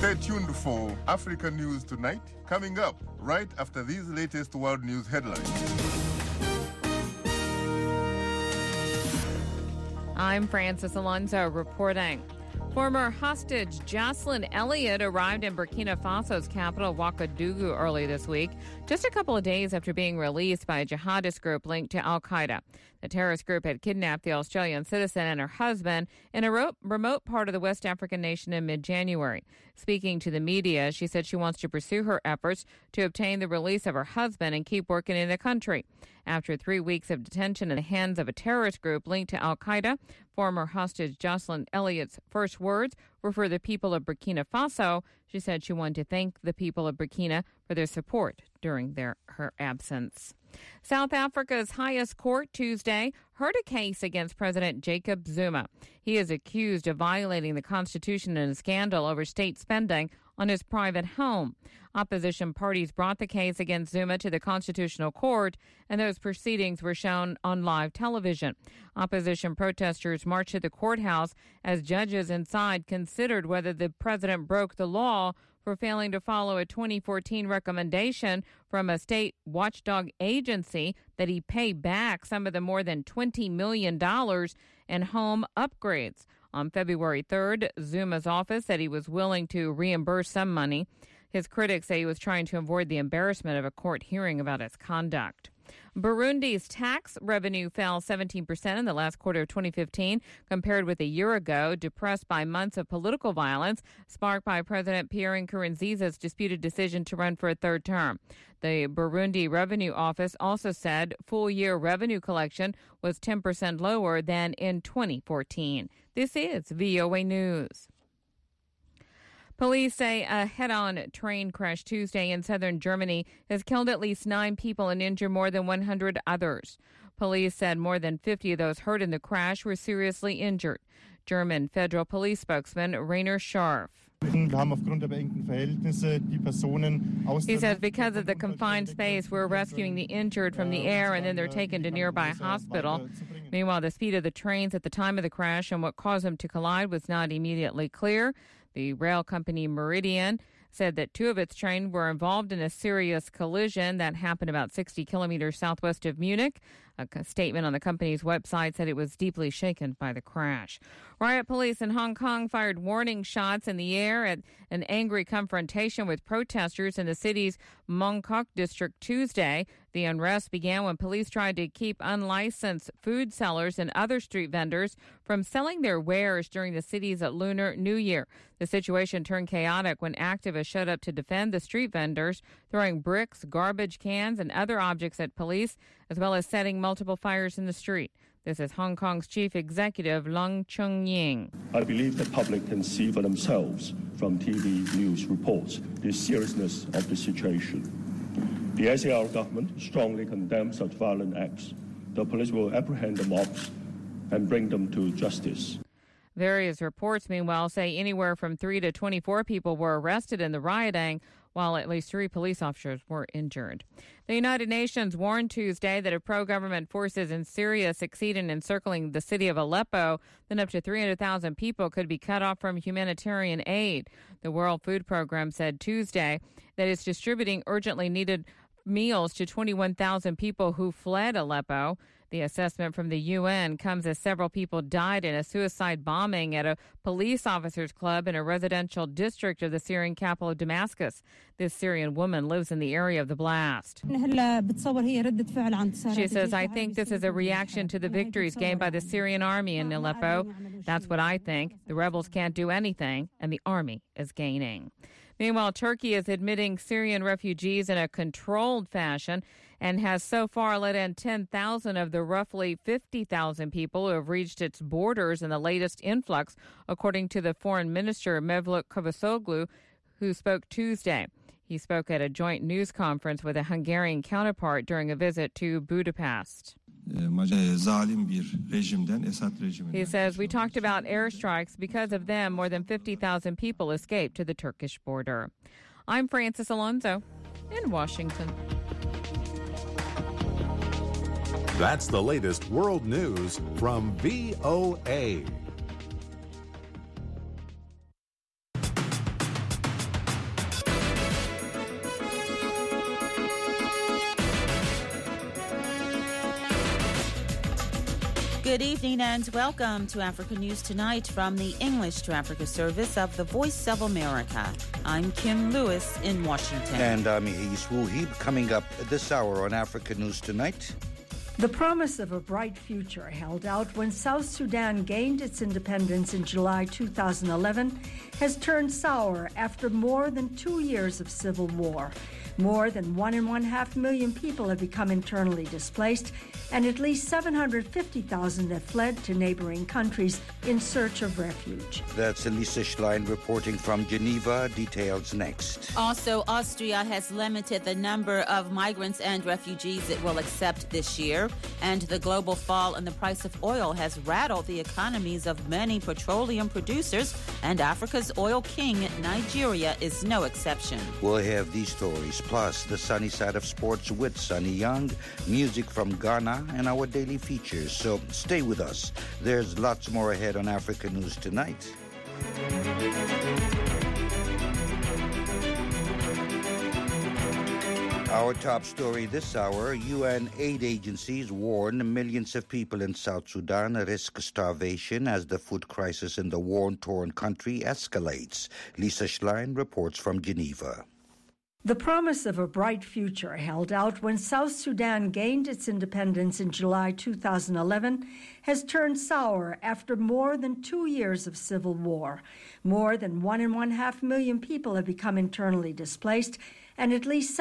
Stay tuned for Africa News Tonight, coming up right after these latest world news headlines. I'm Francis Alonso reporting. Former hostage Jocelyn Elliott arrived in Burkina Faso's capital, Ouagadougou, early this week, just a couple of days after being released by a jihadist group linked to al-Qaeda. The terrorist group had kidnapped the Australian citizen and her husband in a remote part of the West African nation in mid-January. Speaking to the media, she said she wants to pursue her efforts to obtain the release of her husband and keep working in the country. After 3 weeks of detention in the hands of a terrorist group linked to al-Qaeda, former hostage Jocelyn Elliott's first words were for the people of Burkina Faso. She said she wanted to thank the people of Burkina for their support during her absence. South Africa's highest court Tuesday heard a case against President Jacob Zuma. He is accused of violating the Constitution in a scandal over state spending on his private home. Opposition parties brought the case against Zuma to the Constitutional Court, and those proceedings were shown on live television. Opposition protesters marched to the courthouse as judges inside considered whether the president broke the law for failing to follow a 2014 recommendation from a state watchdog agency that he pay back some of the more than $20 million in home upgrades. On February 3rd, Zuma's office said he was willing to reimburse some money. His critics say he was trying to avoid the embarrassment of a court hearing about his conduct. Burundi's tax revenue fell 17% in the last quarter of 2015 compared with a year ago, depressed by months of political violence sparked by President Pierre Nkurunziza's disputed decision to run for a third term. The Burundi Revenue Office also said full-year revenue collection was 10% lower than in 2014. This is VOA News. Police say a head-on train crash Tuesday in southern Germany has killed at least 9 people and injured more than 100 others. Police said more than 50 of those hurt in the crash were seriously injured. German federal police spokesman Rainer Scharf. He says because of the confined space, we're rescuing the injured from the air and then they're taken to nearby hospital. Meanwhile, the speed of the trains at the time of the crash and what caused them to collide was not immediately clear. The rail company Meridian said that 2 of its trains were involved in a serious collision that happened about 60 kilometers southwest of Munich. A statement on the company's website said it was deeply shaken by the crash. Riot police in Hong Kong fired warning shots in the air at an angry confrontation with protesters in the city's Mong Kok district Tuesday. The unrest began when police tried to keep unlicensed food sellers and other street vendors from selling their wares during the city's Lunar New Year. The situation turned chaotic when activists showed up to defend the street vendors, throwing bricks, garbage cans, and other objects at police, as well as setting multiple fires in the street. This is Hong Kong's chief executive, Leung Chun-ying. I believe the public can see for themselves from TV news reports the seriousness of the situation. The SAR government strongly condemns such violent acts. The police will apprehend the mobs and bring them to justice. Various reports, meanwhile, say anywhere from 3 to 24 people were arrested in the rioting, while at least 3 police officers were injured. The United Nations warned Tuesday that if pro-government forces in Syria succeed in encircling the city of Aleppo, then up to 300,000 people could be cut off from humanitarian aid. The World Food Program said Tuesday that it's distributing urgently needed meals to 21,000 people who fled Aleppo. The assessment from the UN comes as several people died in a suicide bombing at a police officers' club in a residential district of the Syrian capital of Damascus. This Syrian woman lives in the area of the blast. She says, I think this is a reaction to the victories gained by the Syrian army in Aleppo. That's what I think. The rebels can't do anything, and the army is gaining. Meanwhile, Turkey is admitting Syrian refugees in a controlled fashion and has so far let in 10,000 of the roughly 50,000 people who have reached its borders in the latest influx, according to the foreign minister Mevlut Cavusoglu, who spoke Tuesday. He spoke at a joint news conference with a Hungarian counterpart during a visit to Budapest. He says, we talked about airstrikes. Because of them, more than 50,000 people escaped to the Turkish border. I'm Francis Alonso in Washington. That's the latest world news from VOA. Good evening and welcome to Africa News Tonight from the English to Africa service of the Voice of America. I'm Kim Lewis in Washington. And I'm Yehis Wuhib. Coming up this hour on Africa News Tonight. The promise of a bright future held out when South Sudan gained its independence in July 2011 has turned sour after more than 2 years of civil war. More than 1.5 million people have become internally displaced, and at least 750,000 have fled to neighboring countries in search of refuge. That's Lisa Schlein reporting from Geneva. Details next. Also, Austria has limited the number of migrants and refugees it will accept this year, and the global fall in the price of oil has rattled the economies of many petroleum producers, and Africa's oil king, Nigeria, is no exception. We'll have these stories, plus the sunny side of sports with Sunny Young, music from Ghana, and our daily features. So stay with us. There's lots more ahead on Africa News Tonight. Our top story this hour, UN aid agencies warn millions of people in South Sudan risk starvation as the food crisis in the war-torn country escalates. Lisa Schlein reports from Geneva. The promise of a bright future held out when South Sudan gained its independence in July 2011 has turned sour after more than 2 years of civil war. More than 1.5 million people have become internally displaced, and at least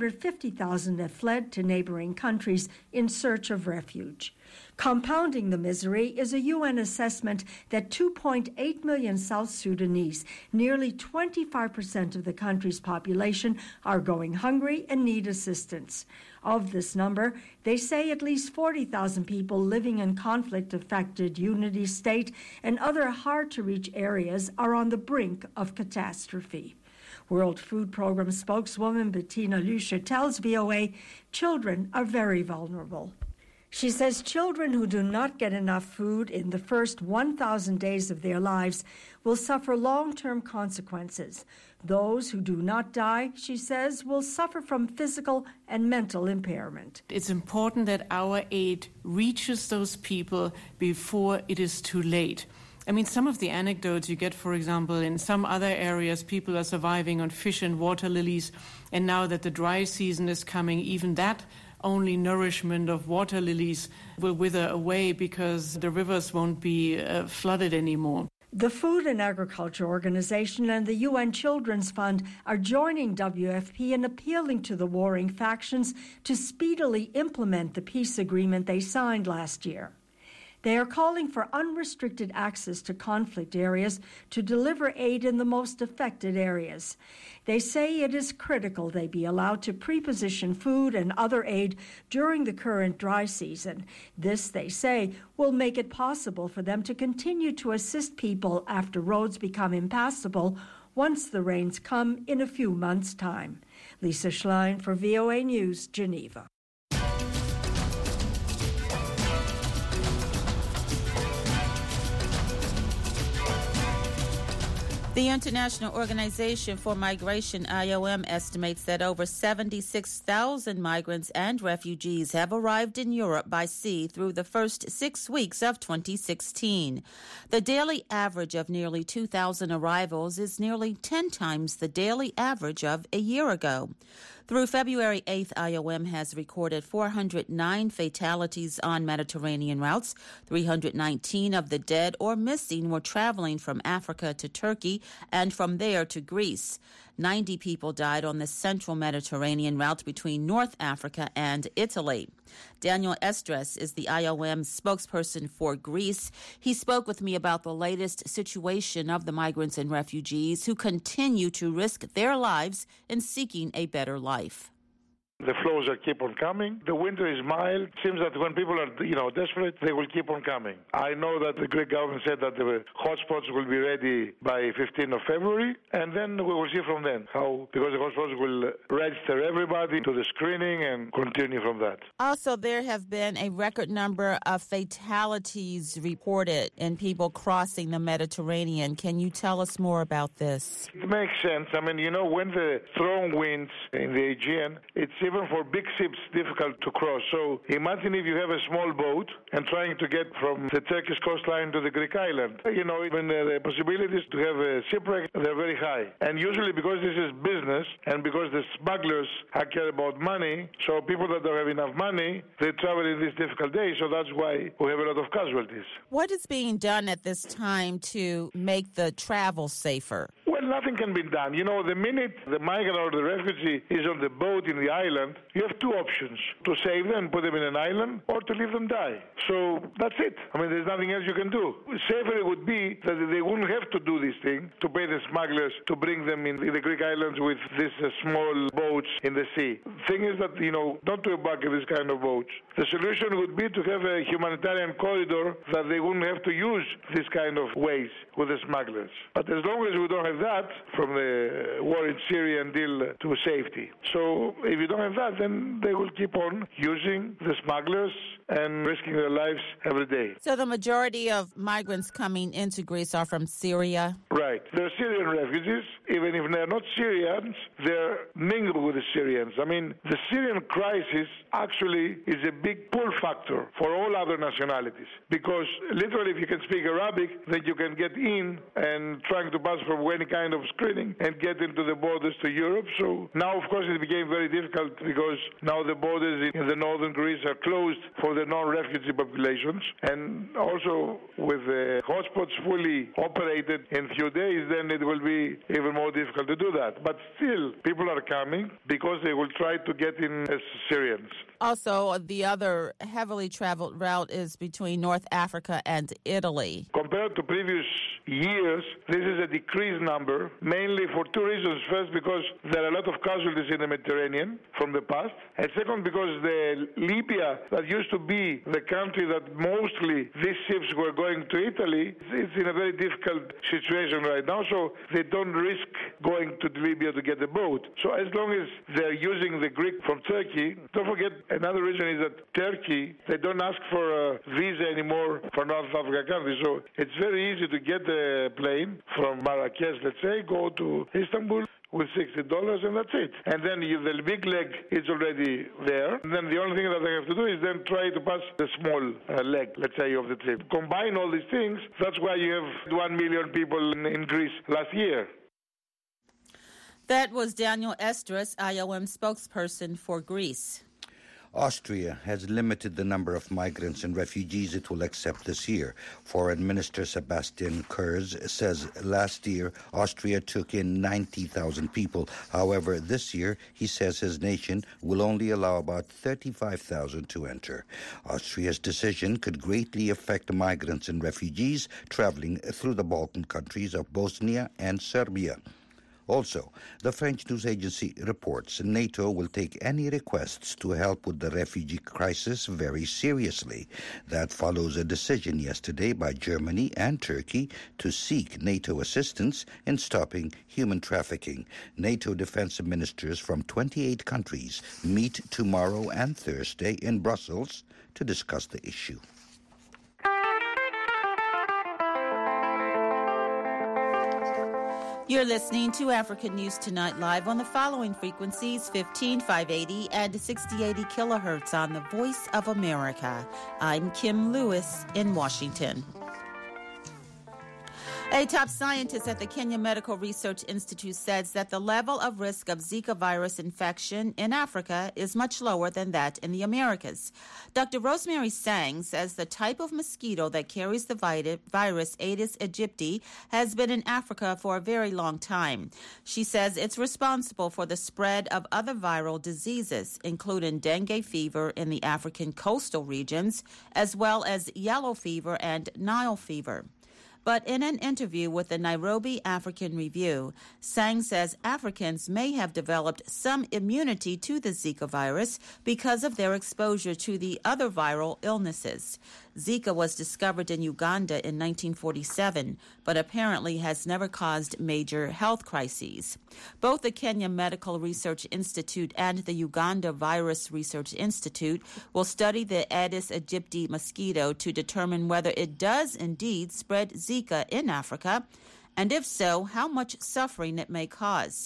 750,000 have fled to neighboring countries in search of refuge. Compounding the misery is a UN assessment that 2.8 million South Sudanese, nearly 25% of the country's population, are going hungry and need assistance. Of this number, they say at least 40,000 people living in conflict-affected Unity State and other hard-to-reach areas are on the brink of catastrophe. World Food Program spokeswoman Bettina Lüscher tells VOA children are very vulnerable. She says children who do not get enough food in the first 1,000 days of their lives will suffer long-term consequences. Those who do not die, she says, will suffer from physical and mental impairment. It's important that our aid reaches those people before it is too late. I mean, some of the anecdotes you get, for example, in some other areas, people are surviving on fish and water lilies, and now that the dry season is coming, even that only nourishment of water lilies will wither away because the rivers won't be flooded anymore. The Food and Agriculture Organization and the UN Children's Fund are joining WFP in appealing to the warring factions to speedily implement the peace agreement they signed last year. They are calling for unrestricted access to conflict areas to deliver aid in the most affected areas. They say it is critical they be allowed to preposition food and other aid during the current dry season. This, they say, will make it possible for them to continue to assist people after roads become impassable once the rains come in a few months' time. Lisa Schlein for VOA News, Geneva. The International Organization for Migration, IOM, estimates that over 76,000 migrants and refugees have arrived in Europe by sea through the first 6 weeks of 2016. The daily average of nearly 2,000 arrivals is nearly 10 times the daily average of a year ago. Through February 8th, IOM has recorded 409 fatalities on Mediterranean routes. 319 of the dead or missing were traveling from Africa to Turkey and from there to Greece. 90 people died on the central Mediterranean route between North Africa and Italy. Daniel Esdras is the IOM spokesperson for Greece. He spoke with me about the latest situation of the migrants and refugees who continue to risk their lives in seeking a better life. The flows are keep on coming. The winter is mild. It seems that when people are, desperate, they will keep on coming. I know that the Greek government said that the hotspots will be ready by 15th of February, and then we will see from then how, because the hotspots will register everybody to the screening and continue from that. Also, there have been a record number of fatalities reported in people crossing the Mediterranean. Can you tell us more about this? It makes sense. I mean, when the strong winds in the Aegean, it's even even for big ships, difficult to cross. So imagine if you have a small boat and trying to get from the Turkish coastline to the Greek island. Even the possibilities to have a shipwreck, they're very high. And usually because this is business and because the smugglers care about money, so people that don't have enough money, they travel in these difficult days. So that's why we have a lot of casualties. What is being done at this time to make the travel safer? Well, nothing can be done. The minute the migrant or the refugee is on the boat in the island, you have two options: to save them, put them in an island, or to leave them die. So that's it. There's nothing else you can do. Safer it would be that they wouldn't have to do this thing, to pay the smugglers to bring them in the Greek islands with these small boats in the sea. Thing is that, don't do a bucket this kind of boats. The solution would be to have a humanitarian corridor that they wouldn't have to use this kind of ways with the smugglers. But as long as we don't have that, from the war in Syria until to safety. So if you don't have that, then they will keep on using the smugglers and risking their lives every day. So the majority of migrants coming into Greece are from Syria? Right. They're Syrian refugees. Even if they're not Syrians, they're mingled with the Syrians. The Syrian crisis actually is a big pull factor for all other nationalities. Because literally, if you can speak Arabic, then you can get in and trying to pass from any kind of screening and get into the borders to Europe. So now, of course, it became very difficult because now the borders in the northern Greece are closed for the non-refugee populations. And also with the hotspots fully operated in a few days, then it will be even more difficult to do that. But still, people are coming because they will try to get in as Syrians. Also, the other heavily traveled route is between North Africa and Italy. Compared to previous years, this is a decreased number, mainly for two reasons. First, because there are a lot of casualties in the Mediterranean from the past. And second, because the Libya, that used to be the country that mostly these ships were going to Italy, it's in a very difficult situation right now, so they don't risk going to Libya to get a boat. So as long as they're using the Greek from Turkey, don't forget, another reason is that Turkey, they don't ask for a visa anymore for North Africa countries. So it's very easy to get a plane from Marrakesh, let's say, go to Istanbul with $60, and that's it. And then the big leg is already there. And then the only thing that they have to do is then try to pass the small leg, let's say, of the trip. Combine all these things, that's why you have 1 million people in Greece last year. That was Daniel Estras, IOM spokesperson for Greece. Austria has limited the number of migrants and refugees it will accept this year. Foreign Minister Sebastian Kurz says last year Austria took in 90,000 people. However, this year he says his nation will only allow about 35,000 to enter. Austria's decision could greatly affect migrants and refugees traveling through the Balkan countries of Bosnia and Serbia. Also, the French news agency reports NATO will take any requests to help with the refugee crisis very seriously. That follows a decision yesterday by Germany and Turkey to seek NATO assistance in stopping human trafficking. NATO defense ministers from 28 countries meet tomorrow and Thursday in Brussels to discuss the issue. You're listening to African News Tonight live on the following frequencies: 15580 and 6080 kilohertz on the Voice of America. I'm Kim Lewis in Washington. A top scientist at the Kenya Medical Research Institute says that the level of risk of Zika virus infection in Africa is much lower than that in the Americas. Dr. Rosemary Sang says the type of mosquito that carries the virus Aedes aegypti has been in Africa for a very long time. She says it's responsible for the spread of other viral diseases, including dengue fever in the African coastal regions, as well as yellow fever and Nile fever. But in an interview with the Nairobi African Review, Sang says Africans may have developed some immunity to the Zika virus because of their exposure to the other viral illnesses. Zika was discovered in Uganda in 1947, but apparently has never caused major health crises. Both the Kenya Medical Research Institute and the Uganda Virus Research Institute will study the Aedes aegypti mosquito to determine whether it does indeed spread Zika in Africa, and if so, how much suffering it may cause.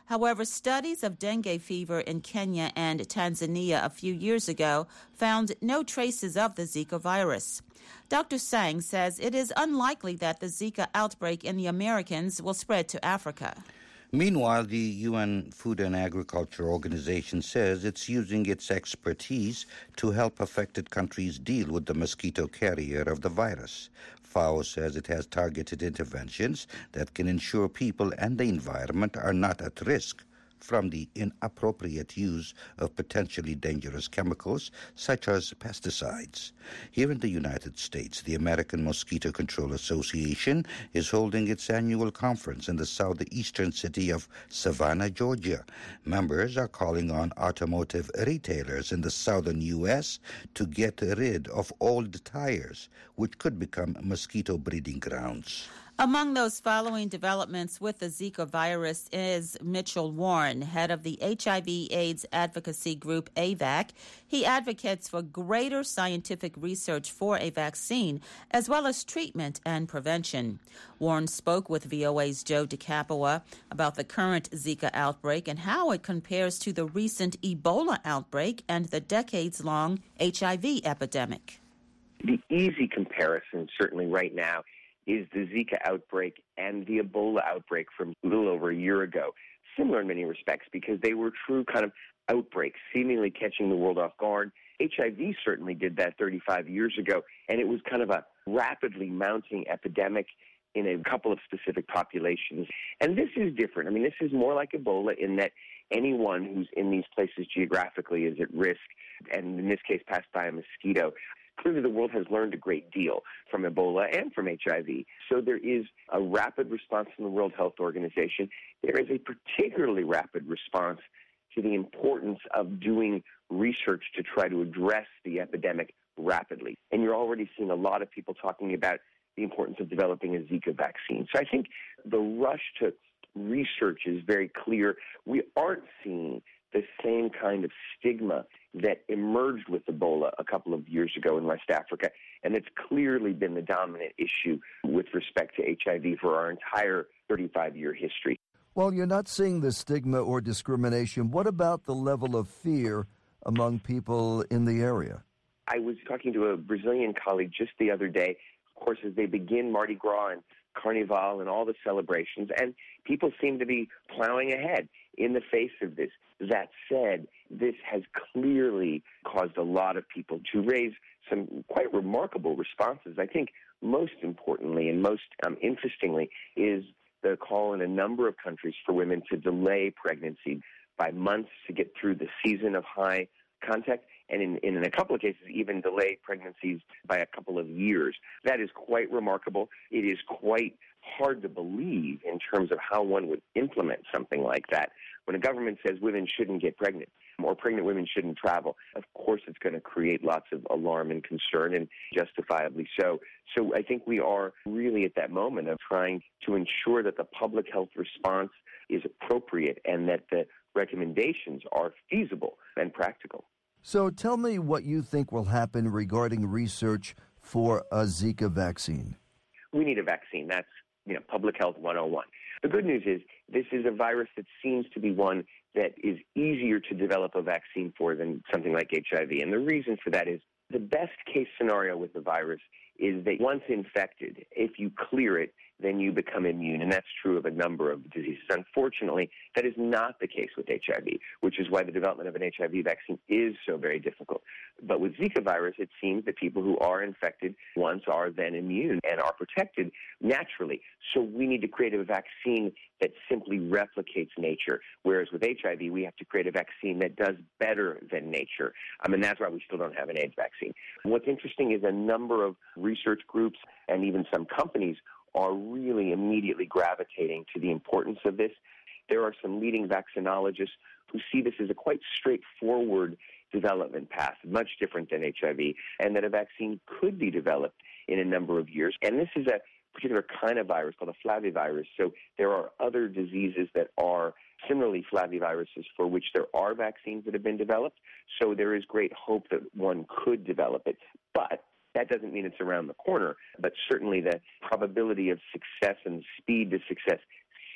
However, studies of dengue fever in Kenya and Tanzania a few years ago found no traces of the Zika virus. Dr. Sang says it is unlikely that the Zika outbreak in the Americas will spread to Africa. Meanwhile, the UN Food and Agriculture Organization says it's using its expertise to help affected countries deal with the mosquito carrier of the virus. FAO says it has targeted interventions that can ensure people and the environment are not at risk from the inappropriate use of potentially dangerous chemicals such as pesticides. Here in the United States, the American Mosquito Control Association is holding its annual conference in the southeastern city of Savannah, Georgia. Members are calling on automotive retailers in the southern U.S. to get rid of old tires, which could become mosquito breeding grounds. Among those following developments with the Zika virus is Mitchell Warren, head of the HIV/AIDS advocacy group AVAC. He advocates for greater scientific research for a vaccine, as well as treatment and prevention. Warren spoke with VOA's Joe DeCapua about the current Zika outbreak and how it compares to the recent Ebola outbreak and the decades-long HIV epidemic. The easy comparison, certainly right now, is the Zika outbreak and the Ebola outbreak from a little over a year ago. Similar in many respects because they were true kind of outbreaks, seemingly catching the world off guard. HIV certainly did that 35 years ago, and it was kind of a rapidly mounting epidemic in a couple of specific populations. And this is different. I mean, this is more like Ebola in that anyone who's in these places geographically is at risk, and in this case, passed by a mosquito. Clearly, the world has learned a great deal from Ebola and from HIV. So there is a rapid response from the World Health Organization. There is a particularly rapid response to the importance of doing research to try to address the epidemic rapidly. And you're already seeing a lot of people talking about the importance of developing a Zika vaccine. So I think the rush to research is very clear. We aren't seeing the same kind of stigma that emerged with Ebola a couple of years ago in West Africa, and it's clearly been the dominant issue with respect to HIV for our entire 35-year history. Well, you're not seeing the stigma or discrimination. What about the level of fear among people in the area? I was talking to a Brazilian colleague just the other day, of course, as they begin Mardi Gras and Carnival and all the celebrations, and people seem to be plowing ahead in the face of this. That said, this has clearly caused a lot of people to raise some quite remarkable responses. I think most importantly and most interestingly is the call in a number of countries for women to delay pregnancy by months to get through the season of high contact, and in a couple of cases, even delay pregnancies by a couple of years. That is quite remarkable. It is quite hard to believe in terms of how one would implement something like that. When a government says women shouldn't get pregnant or pregnant women shouldn't travel, of course it's going to create lots of alarm and concern, and justifiably so. So I think we are really at that moment of trying to ensure that the public health response is appropriate and that the recommendations are feasible and practical. So tell me what you think will happen regarding research for a Zika vaccine. We need a vaccine. That's Public Health 101. The good news is this is a virus that seems to be one that is easier to develop a vaccine for than something like HIV. And the reason for that is the best case scenario with the virus is that once infected, if you clear it, then you become immune, and that's true of a number of diseases. Unfortunately, that is not the case with HIV, which is why the development of an HIV vaccine is so very difficult. But with Zika virus, it seems that people who are infected once are then immune and are protected naturally. So we need to create a vaccine that simply replicates nature, whereas with HIV, we have to create a vaccine that does better than nature. And that's why we still don't have an AIDS vaccine. What's interesting is a number of research groups and even some companies are really immediately gravitating to the importance of this. There are some leading vaccinologists who see this as a quite straightforward development path, much different than HIV, and that a vaccine could be developed in a number of years. And this is a particular kind of virus called a flavivirus. So there are other diseases that are similarly flaviviruses for which there are vaccines that have been developed. So there is great hope that one could develop it. But that doesn't mean it's around the corner, but certainly the probability of success and speed to success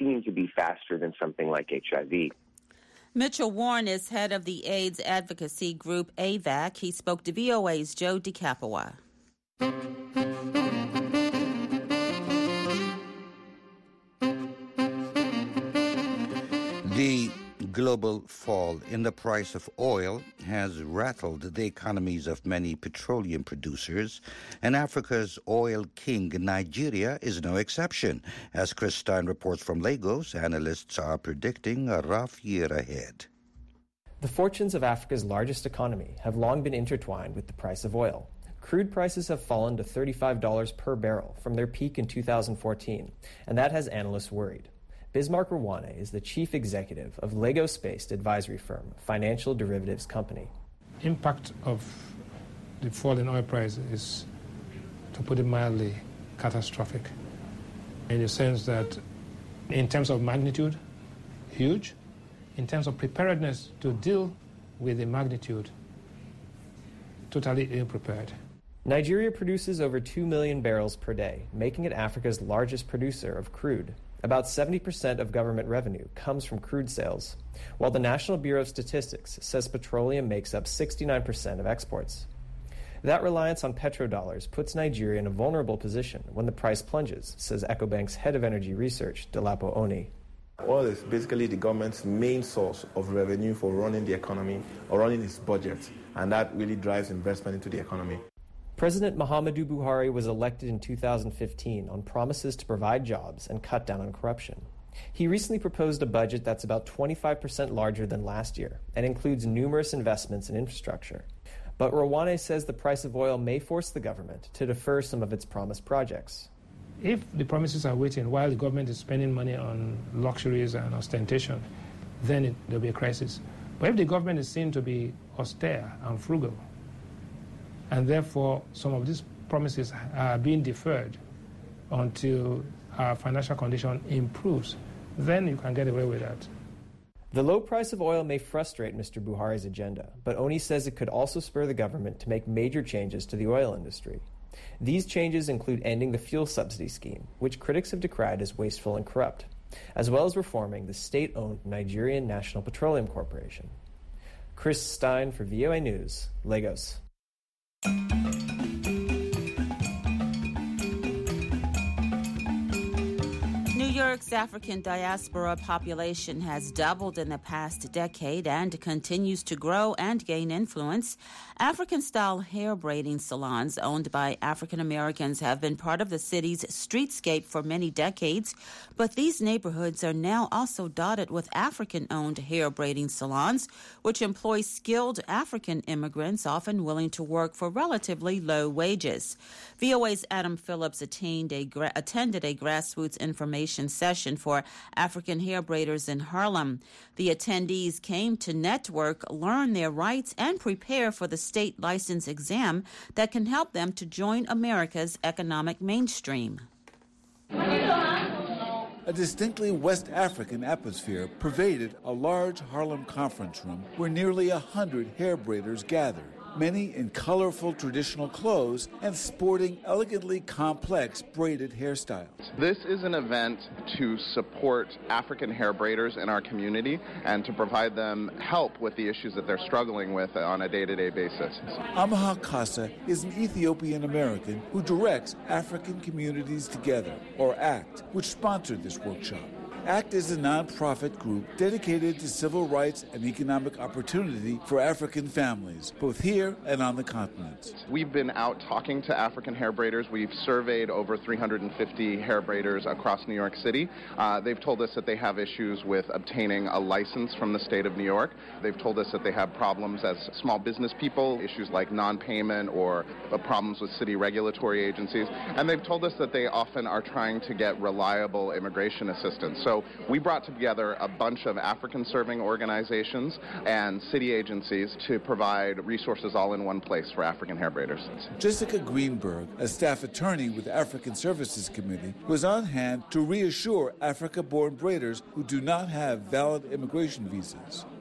seem to be faster than something like HIV. Mitchell Warren is head of the AIDS advocacy group AVAC. He spoke to VOA's Joe DeCapua. The global fall in the price of oil has rattled the economies of many petroleum producers, and Africa's oil king, Nigeria, is no exception. As Chris Stein reports from Lagos, analysts are predicting a rough year ahead. The fortunes of Africa's largest economy have long been intertwined with the price of oil. Crude prices have fallen to $35 per barrel from their peak in 2014, and that has analysts worried. Bismarck Rwane is the chief executive of Lagos-based advisory firm Financial Derivatives Company. Impact of the fall in oil price is, to put it mildly, catastrophic. In the sense that, in terms of magnitude, huge. In terms of preparedness to deal with the magnitude, totally ill-prepared. Nigeria produces over 2 million barrels per day, making it Africa's largest producer of crude. About 70% of government revenue comes from crude sales, while the National Bureau of Statistics says petroleum makes up 69% of exports. That reliance on petrodollars puts Nigeria in a vulnerable position when the price plunges, says EcoBank's head of energy research, Dolapo Oni. Oil is basically the government's main source of revenue for running the economy or running its budget, and that really drives investment into the economy. President Muhammadu Buhari was elected in 2015 on promises to provide jobs and cut down on corruption. He recently proposed a budget that's about 25% larger than last year and includes numerous investments in infrastructure. But Rwane says the price of oil may force the government to defer some of its promised projects. If the promises are waiting while the government is spending money on luxuries and ostentation, then there'll be a crisis. But if the government is seen to be austere and frugal, and therefore some of these promises are being deferred until our financial condition improves, then you can get away with that. The low price of oil may frustrate Mr. Buhari's agenda, but Oni says it could also spur the government to make major changes to the oil industry. These changes include ending the fuel subsidy scheme, which critics have decried as wasteful and corrupt, as well as reforming the state-owned Nigerian National Petroleum Corporation. Chris Stein for VOA News, Lagos. New York's African diaspora population has doubled in the past decade and continues to grow and gain influence. African-style hair braiding salons owned by African Americans have been part of the city's streetscape for many decades, but these neighborhoods are now also dotted with African-owned hair braiding salons, which employ skilled African immigrants, often willing to work for relatively low wages. VOA's Adam Phillips attended a grassroots information session for African hair braiders in Harlem. The attendees came to network, learn their rights, and prepare for the state license exam that can help them to join America's economic mainstream. A distinctly West African atmosphere pervaded a large Harlem conference room where nearly 100 hair braiders gathered, many in colorful traditional clothes and sporting elegantly complex braided hairstyles. This is an event to support African hair braiders in our community and to provide them help with the issues that they're struggling with on a day-to-day basis. Amaha Kassa is an Ethiopian American who directs African Communities Together, or ACT, which sponsored this workshop. ACT is a nonprofit group dedicated to civil rights and economic opportunity for African families, both here and on the continent. We've been out talking to African hair braiders. We've surveyed over 350 hair braiders across New York City. They've told us that they have issues with obtaining a license from the state of New York. They've told us that they have problems as small business people, issues like non-payment or problems with city regulatory agencies. And they've told us that they often are trying to get reliable immigration assistance. So we brought together a bunch of African-serving organizations and city agencies to provide resources all in one place for African hair braiders. Jessica Greenberg, a staff attorney with the African Services Committee, was on hand to reassure Africa-born braiders who do not have valid immigration visas.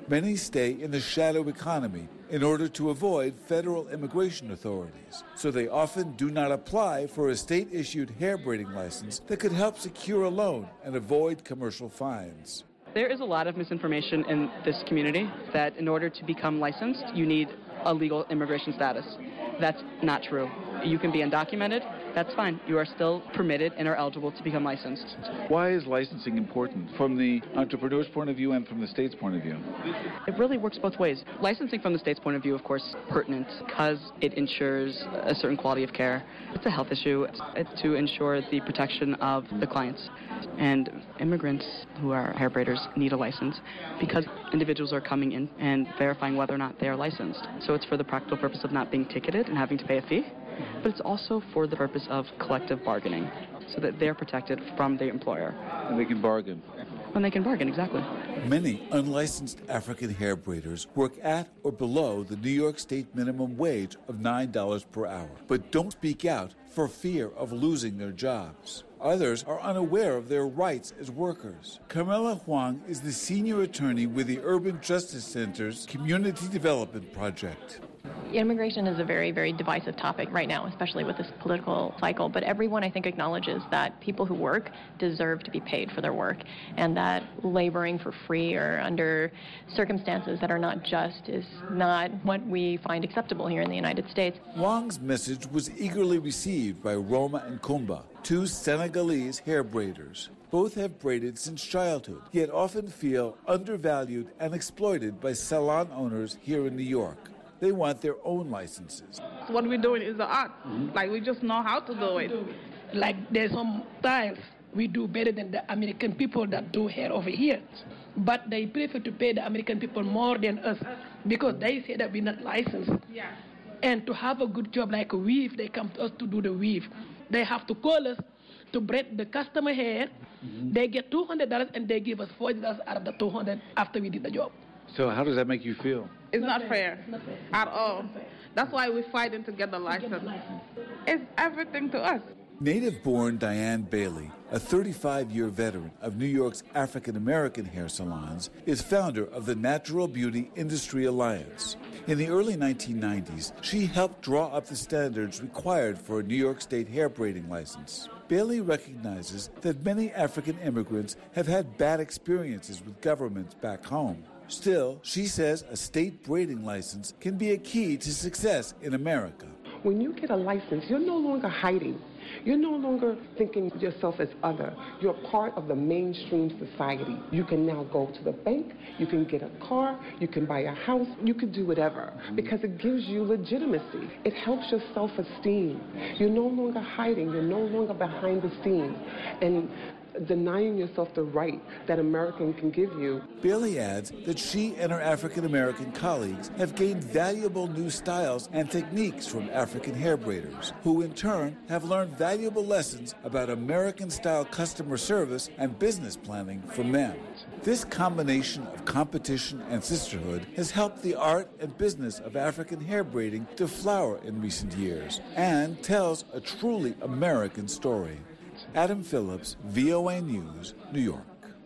Many stay in the shadow economy in order to avoid federal immigration authorities, so they often do not apply for a state-issued hair braiding license that could help secure a loan and avoid commercial fines. There is a lot of misinformation in this community that in order to become licensed, you need a legal immigration status. That's not true. You can be undocumented, that's fine. You are still permitted and are eligible to become licensed. Why is licensing important from the entrepreneur's point of view and from the state's point of view? It really works both ways. Licensing from the state's point of view, of course, is pertinent because it ensures a certain quality of care. It's a health issue. It's to ensure the protection of the clients. And immigrants who are hair braiders need a license because individuals are coming in and verifying whether or not they are licensed. So it's for the practical purpose of not being ticketed and having to pay a fee, but it's also for the purpose of collective bargaining so that they're protected from the employer. And they can bargain. And they can bargain, exactly. Many unlicensed African hair braiders work at or below the New York State minimum wage of $9 per hour, but don't speak out for fear of losing their jobs. Others are unaware of their rights as workers. Carmela Huang is the senior attorney with the Urban Justice Center's Community Development Project. Immigration is a very, very divisive topic right now, especially with this political cycle. But everyone, I think, acknowledges that people who work deserve to be paid for their work, and that laboring for free or under circumstances that are not just is not what we find acceptable here in the United States. Wang's message was eagerly received by Roma and Kumba, two Senegalese hair braiders. Both have braided since childhood, yet often feel undervalued and exploited by salon owners here in New York. They want their own licenses. What we're doing is the art. Like, we just know how to do it. Like, there's some styles we do better than the American people that do hair over here. But they prefer to pay the American people more than us because they say that we're not licensed. Yeah. And to have a good job like a weave, they come to us to do the weave. They have to call us to braid the customer hair. They get $200 and they give us $40 out of the $200 after we did the job. So how does that make you feel? It's not fair at all. That's why we're fighting to get the license. It's everything to us. Native-born Diane Bailey, a 35-year veteran of New York's African-American hair salons, is founder of the Natural Beauty Industry Alliance. In the early 1990s, she helped draw up the standards required for a New York State hair braiding license. Bailey recognizes that many African immigrants have had bad experiences with governments back home. Still, she says a state braiding license can be a key to success in America. When you get a license, you're no longer hiding. You're no longer thinking of yourself as other. You're part of the mainstream society. You can now go to the bank, you can get a car, you can buy a house, you can do whatever because it gives you legitimacy. It helps your self-esteem. You're no longer hiding. You're no longer behind the scenes and denying yourself the right that American can give you. Bailey adds that she and her African-American colleagues have gained valuable new styles and techniques from African hair braiders, who in turn have learned valuable lessons about American-style customer service and business planning from them. This combination of competition and sisterhood has helped the art and business of African hair braiding to flower in recent years and tells a truly American story. Adam Phillips, VOA News, New York.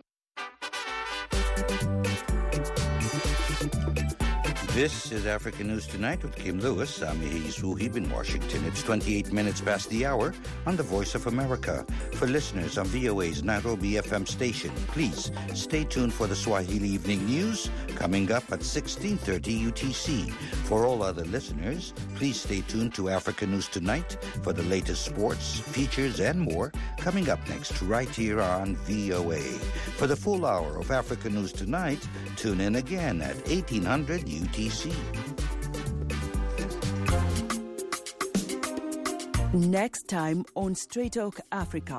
This is Africa News Tonight with Kim Lewis. I'm Yahiz Wuhib in Washington. It's 28 minutes past the hour on the Voice of America. For listeners on VOA's Nairobi FM station, please stay tuned for the Swahili Evening News coming up at 16:30 UTC. For all other listeners, please stay tuned to Africa News Tonight for the latest sports, features, and more coming up next right here on VOA. For the full hour of Africa News Tonight, tune in again at 1800 UTC. Next time on Straight Talk Africa,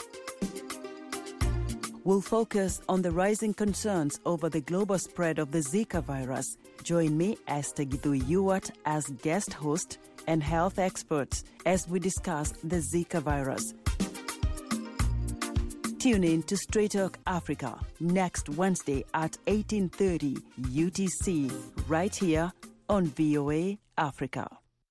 we'll focus on the rising concerns over the global spread of the Zika virus. Join me, Esther Githui-Ewart, as guest host and health experts as we discuss the Zika virus. Tune in to Straight Talk Africa next Wednesday at 18:30 UTC, right here on VOA Africa.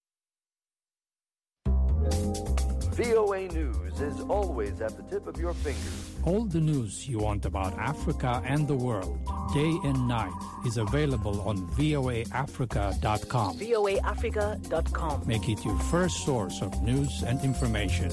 VOA News is always at the tip of your fingers. All the news you want about Africa and the world, day and night, is available on voaafrica.com. voaafrica.com. Make it your first source of news and information.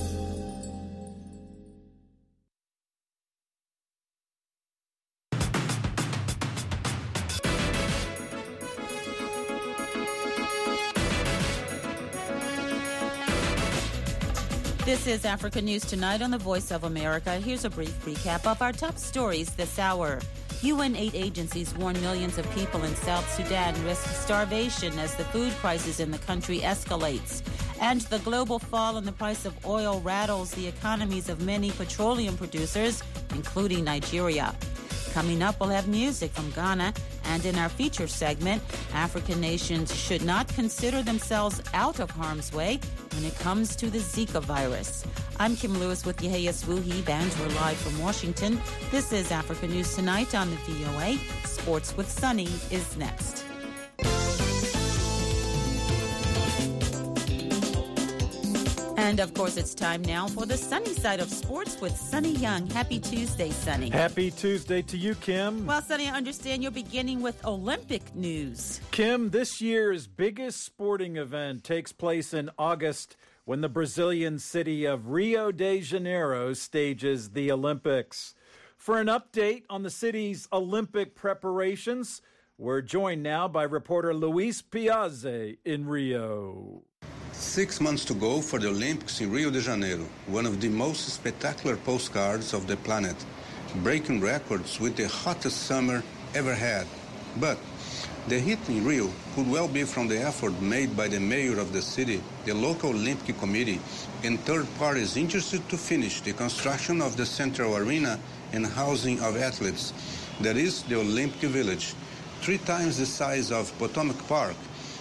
This is Africa News Tonight on the Voice of America. Here's a brief recap of our top stories this hour. UN aid agencies warn millions of people in South Sudan risk starvation as the food crisis in the country escalates. And the global fall in the price of oil rattles the economies of many petroleum producers, including Nigeria. Coming up, we'll have music from Ghana. And in our feature segment, African nations should not consider themselves out of harm's way when it comes to the Zika virus. I'm Kim Lewis with Yehias Wuhi, and we're live from Washington. This is Africa News Tonight on the VOA. Sports with Sunny is next. And, of course, it's time now for the sunny side of sports with Sunny Young. Happy Tuesday, Sunny. Happy Tuesday to you, Kim. Well, Sunny, I understand you're beginning with Olympic news. Kim, this year's biggest sporting event takes place in August when the Brazilian city of Rio de Janeiro stages the Olympics. For an update on the city's Olympic preparations, we're joined now by reporter Luis Piazzi in Rio. 6 months to go for the Olympics in Rio de Janeiro, one of the most spectacular postcards of the planet, breaking records with the hottest summer ever had. But the heat in Rio could well be from the effort made by the mayor of the city, the local Olympic committee, and third parties interested to finish the construction of the central arena and housing of athletes. That is the Olympic Village, 3 times the size of Potomac Park,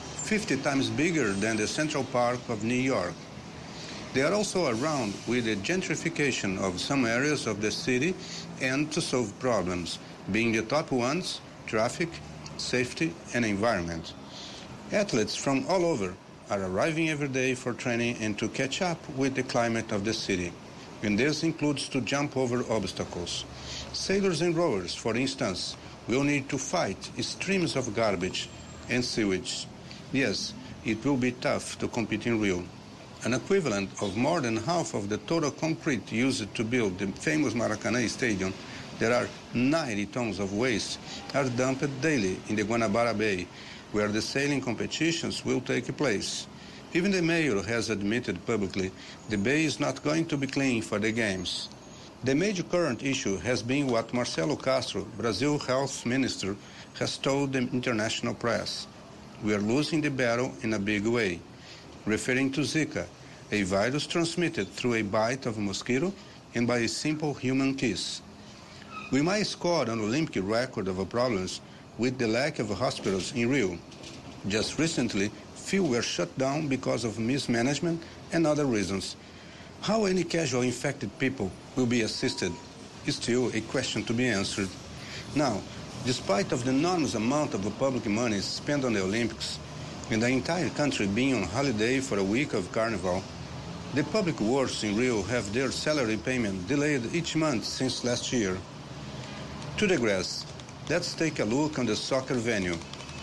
50 times bigger than the Central Park of New York. They are also around with the gentrification of some areas of the city and to solve problems, being the top ones, traffic, safety, and environment. Athletes from all over are arriving every day for training and to catch up with the climate of the city. And this includes to jump over obstacles. Sailors and rowers, for instance, will need to fight streams of garbage and sewage. Yes, it will be tough to compete in Rio. An equivalent of more than half of the total concrete used to build the famous Maracanã Stadium, there are 90 tons of waste are dumped daily in the Guanabara Bay, where the sailing competitions will take place. Even the mayor has admitted publicly the bay is not going to be clean for the games. The major current issue has been what Marcelo Castro, Brazil health minister, has told the international press. We are losing the battle in a big way, referring to Zika, a virus transmitted through a bite of a mosquito and by a simple human kiss. We might score an Olympic record of problems with the lack of hospitals in Rio. Just recently, few were shut down because of mismanagement and other reasons. How any casual infected people will be assisted is still a question to be answered. Now, despite of the enormous amount of public money spent on the Olympics and the entire country being on holiday for a week of carnival, the public works in Rio have their salary payment delayed each month since last year. To digress, let's take a look on the soccer venue.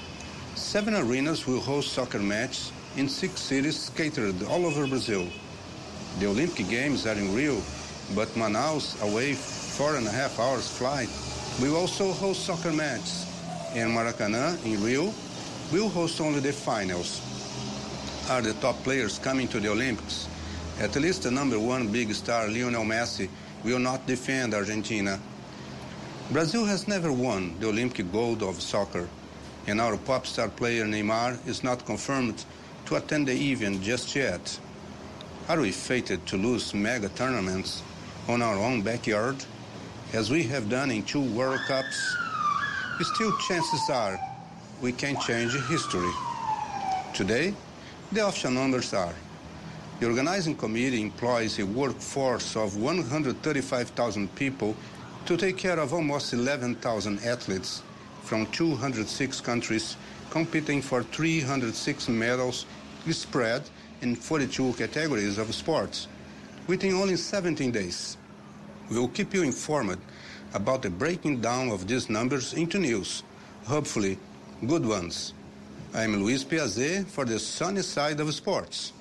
7 arenas will host soccer matches in 6 cities scattered all over Brazil. The Olympic Games are in Rio, but Manaus, away 4.5 hours flight, will also host soccer matches, and Maracanã in Rio will host only the finals. Are the top players coming to the Olympics? At least the #1 big star, Lionel Messi, will not defend Argentina. Brazil has never won the Olympic gold of soccer, and our pop star player Neymar is not confirmed to attend the event just yet. Are we fated to lose mega tournaments on our own backyard, as we have done in 2 World Cups? Still, chances are we can change history. Today, the official numbers are: the organizing committee employs a workforce of 135,000 people to take care of almost 11,000 athletes from 206 countries competing for 306 medals spread in 42 categories of sports within only 17 days. We will keep you informed about the breaking down of these numbers into news Hopefully, good ones. I'm Luis Piazet for the sunny side of sports.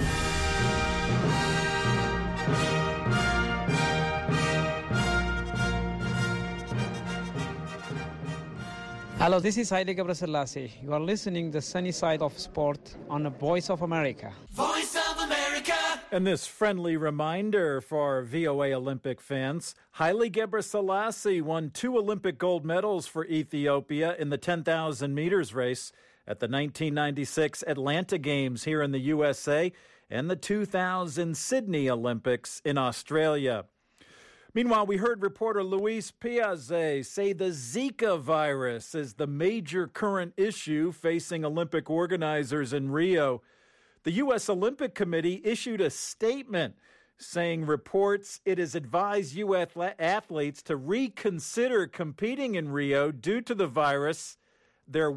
Hello, this is Haile Gebrselassie. You are listening to the sunny side of sport on the Voice of America. Voice of America! And this friendly reminder for VOA Olympic fans, Haile Gebrselassie won 2 Olympic gold medals for Ethiopia in the 10,000 meters race at the 1996 Atlanta Games here in the USA and the 2000 Sydney Olympics in Australia. Meanwhile, we heard reporter Luis Piazet say the Zika virus is the major current issue facing Olympic organizers in Rio. The U.S. Olympic Committee issued a statement saying reports it has advised U.S. athletes to reconsider competing in Rio due to the virus. They're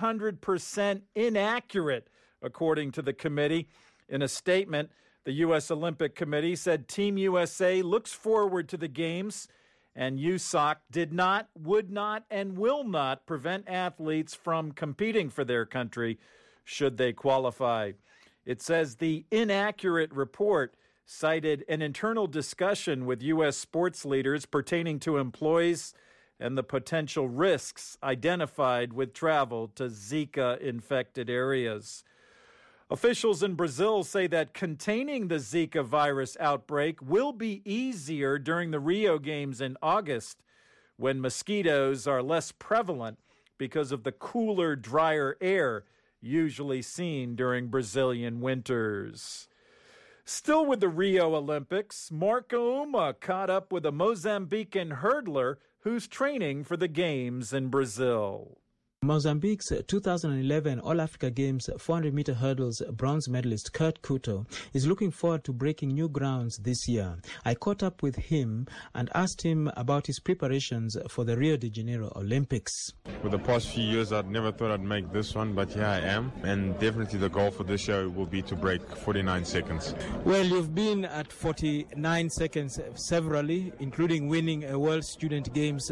100% inaccurate, according to the committee. In a statement, the U.S. Olympic Committee said Team USA looks forward to the Games, and USOC did not, would not, and will not prevent athletes from competing for their country should they qualify. It says the inaccurate report cited an internal discussion with U.S. sports leaders pertaining to employees and the potential risks identified with travel to Zika-infected areas. Officials in Brazil say that containing the Zika virus outbreak will be easier during the Rio Games in August, when mosquitoes are less prevalent because of the cooler, drier air usually seen during Brazilian winters. Still with the Rio Olympics, Mark Ouma caught up with a Mozambican hurdler who's training for the Games in Brazil. Mozambique's 2011 All-Africa Games 400-meter hurdles bronze medalist Kurt Kuto is looking forward to breaking new grounds this year. I caught up with him and asked him about his preparations for the Rio de Janeiro Olympics. For the past few years, I'd never thought I'd make this one, but here I am. And definitely the goal for this year will be to break 49 seconds. Well, you've been at 49 seconds severally, including winning a World Student Games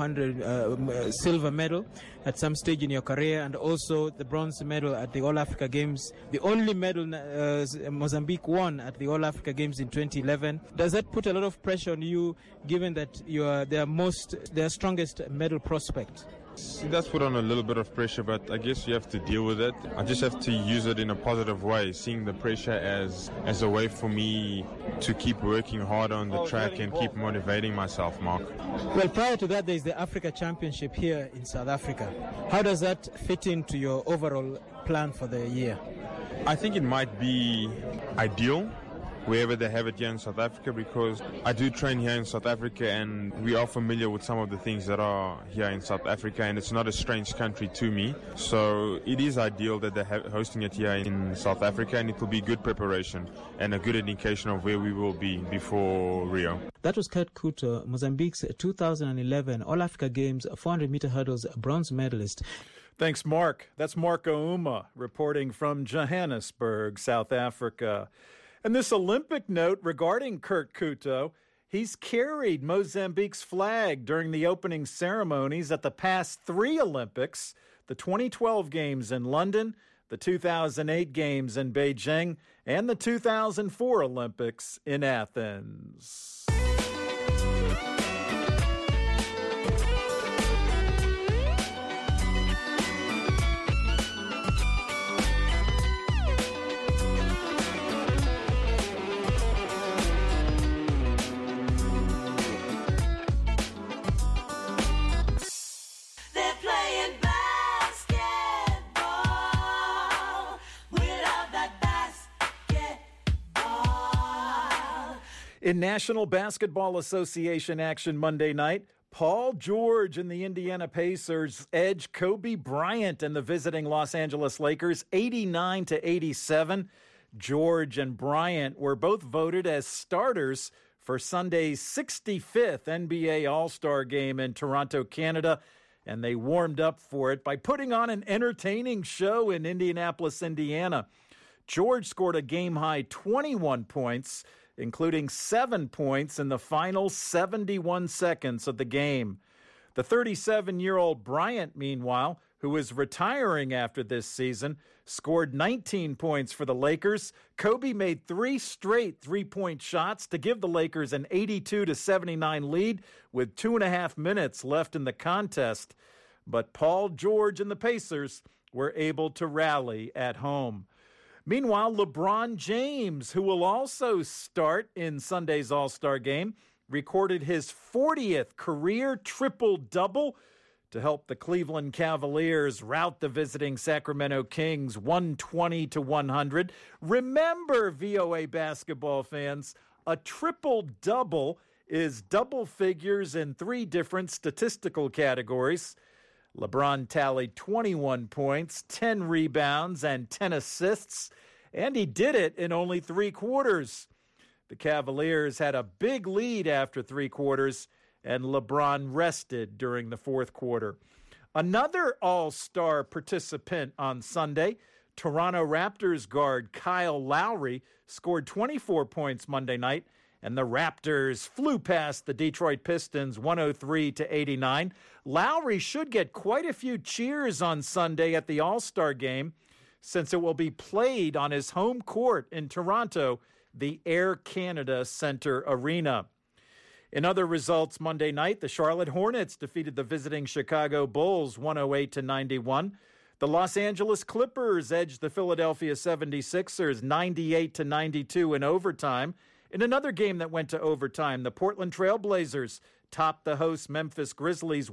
400 silver medal at some stage in your career, and also the bronze medal at the All-Africa Games, the only medal Mozambique won at the All-Africa Games in 2011. Does that put a lot of pressure on you, given that you are their strongest medal prospect? It does put on a little bit of pressure, but I guess you have to deal with it. I just have to use it in a positive way, seeing the pressure as a way for me to keep working hard on the track and keep motivating myself, Mark. Well, prior to that, there's the Africa Championship here in South Africa. How does that fit into your overall plan for the year? I think it might be ideal wherever they have it here in South Africa, because I do train here in South Africa and we are familiar with some of the things that are here in South Africa, and it's not a strange country to me. So it is ideal that they're hosting it here in South Africa, and it will be good preparation and a good indication of where we will be before Rio. That was Kurt Kuto, Mozambique's 2011 All-Africa Games 400-meter hurdles bronze medalist. Thanks, Mark. That's Mark Ouma reporting from Johannesburg, South Africa. And this Olympic note regarding Kurt Kuto, he's carried Mozambique's flag during the opening ceremonies at the past 3 Olympics, the 2012 Games in London, the 2008 Games in Beijing, and the 2004 Olympics in Athens. In National Basketball Association action Monday night, Paul George and the Indiana Pacers edge Kobe Bryant and the visiting Los Angeles Lakers 89-87. George and Bryant were both voted as starters for Sunday's 65th NBA All-Star Game in Toronto, Canada, and they warmed up for it by putting on an entertaining show in Indianapolis, Indiana. George scored a game-high 21 points, including 7 points in the final 71 seconds of the game. The 37-year-old Bryant, meanwhile, who is retiring after this season, scored 19 points for the Lakers. Kobe made 3 straight three-point shots to give the Lakers an 82-79 lead with 2.5 minutes left in the contest. But Paul George and the Pacers were able to rally at home. Meanwhile, LeBron James, who will also start in Sunday's All-Star Game, recorded his 40th career triple-double to help the Cleveland Cavaliers rout the visiting Sacramento Kings 120-100. Remember, VOA basketball fans, a triple-double is double figures in 3 different statistical categories. LeBron tallied 21 points, 10 rebounds, and 10 assists, and he did it in only 3 quarters. The Cavaliers had a big lead after 3 quarters, and LeBron rested during the 4th quarter. Another All-Star participant on Sunday, Toronto Raptors guard Kyle Lowry, scored 24 points Monday night, and the Raptors flew past the Detroit Pistons 103-89. Lowry should get quite a few cheers on Sunday at the All-Star game, since it will be played on his home court in Toronto, the Air Canada Centre Arena. In other results Monday night, the Charlotte Hornets defeated the visiting Chicago Bulls 108-91. The Los Angeles Clippers edged the Philadelphia 76ers 98-92 in overtime. In another game that went to overtime, the Portland Trail Blazers topped the host Memphis Grizzlies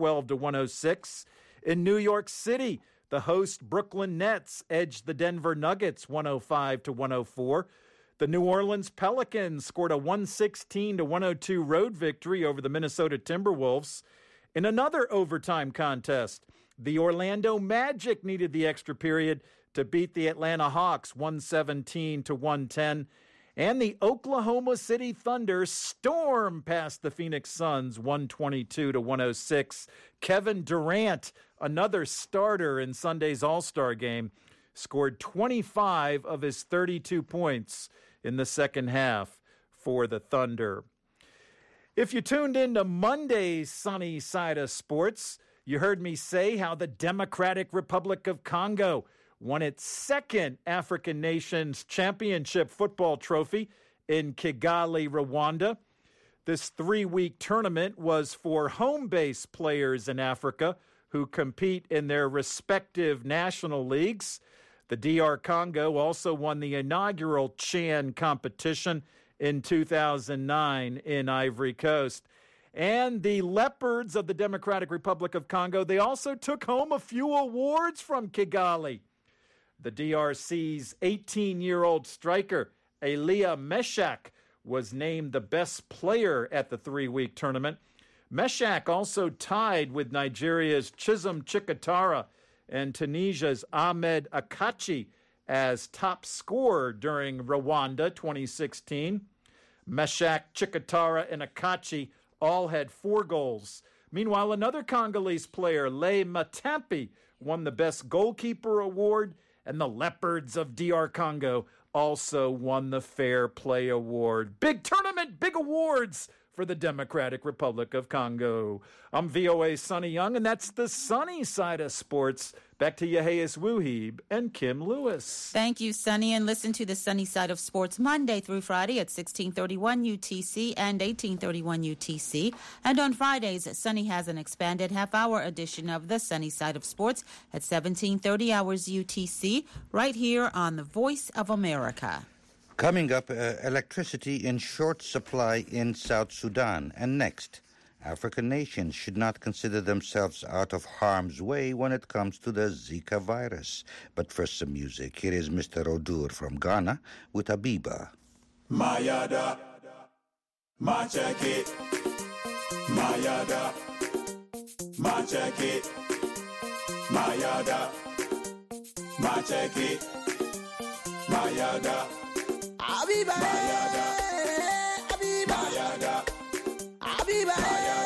112-106. In New York City, the host Brooklyn Nets edged the Denver Nuggets 105-104. The New Orleans Pelicans scored a 116-102 road victory over the Minnesota Timberwolves. In another overtime contest, the Orlando Magic needed the extra period to beat the Atlanta Hawks 117-110. And the Oklahoma City Thunder stormed past the Phoenix Suns 122-106. Kevin Durant, another starter in Sunday's All-Star game, scored 25 of his 32 points in the second half for the Thunder. If you tuned into Monday's Sunny Side of Sports, you heard me say how the Democratic Republic of Congo won its 2nd African Nations Championship football trophy in Kigali, Rwanda. This 3-week tournament was for home-based players in Africa who compete in their respective national leagues. The DR Congo also won the inaugural CHAN competition in 2009 in Ivory Coast. And the Leopards of the Democratic Republic of Congo, they also took home a few awards from Kigali. The DRC's 18-year-old striker, Elia Meshak, was named the best player at the 3-week tournament. Meshak also tied with Nigeria's Chisholm Chikatara and Tunisia's Ahmed Akachi as top scorer during Rwanda 2016. Meshak, Chikatara, and Akachi all had 4 goals. Meanwhile, another Congolese player, Lay Matampi, won the Best Goalkeeper Award, and the Leopards of DR Congo also won the Fair Play Award. Big tournament, big awards for the Democratic Republic of Congo. I'm VOA Sonny Young, and that's the sunny side of sports. Back to Yehias Wuhib and Kim Lewis. Thank you, Sonny, and listen to the sunny side of sports Monday through Friday at 1631 UTC and 1831 UTC. And on Fridays, Sonny has an expanded half-hour edition of the sunny side of sports at 1730 hours UTC, right here on the Voice of America. Coming up, electricity in short supply in South Sudan. And next, African nations should not consider themselves out of harm's way when it comes to the Zika virus. But first, some music. Here is Mr. Odur from Ghana with Abiba. Mayada, Machake, Mayada, Machake, Mayada, Machake, Mayada. Abiba, Abiba, Abiba,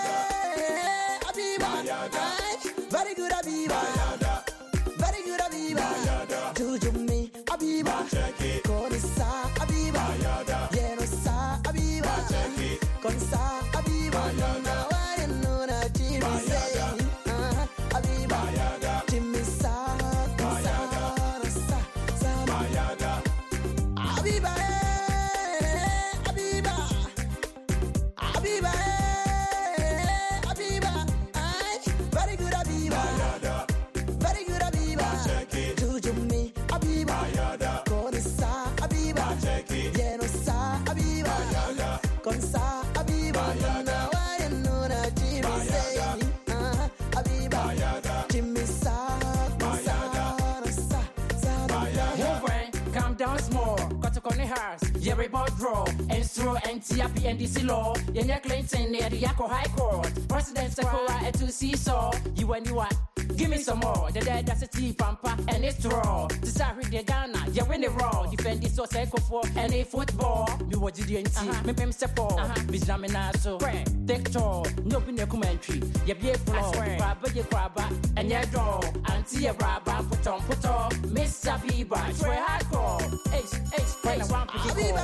Abiba, very good Abiba, very good Abiba, Juju me Abiba, Konisa Abiba, Yenosa Abiba, Konisa Abiba, Nuna Nuna Jimmy. House, Jerry Bodro, Enstro, NTIP, and DC Law, Yenya Clinton near the Yako High Court, President Sakura and to Seesaw, you and you are. Give me some more. The dead that's a tea pampa and it's raw. To start with the Ghana, you win the raw. Defend this was echo for any football. You what did you see? Me pim sepo. Bislamina so. Dector, no pin your commentary. You be a floor. Grabba, you grabba, and your draw. Auntie a rabba, put on. Miss Abiba, swear hardcore. Ace, when I want to Abiba,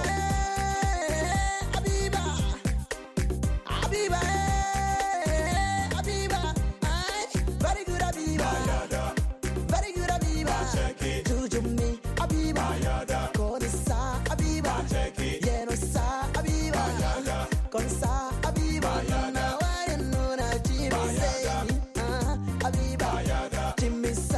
very good Abiba, very good Abiba. Juju me Abiba, Konsa Abiba, Yenosa Abiba, Konsa Abiba. Now I know that Jimmy say Abiba, Jimmy Sa,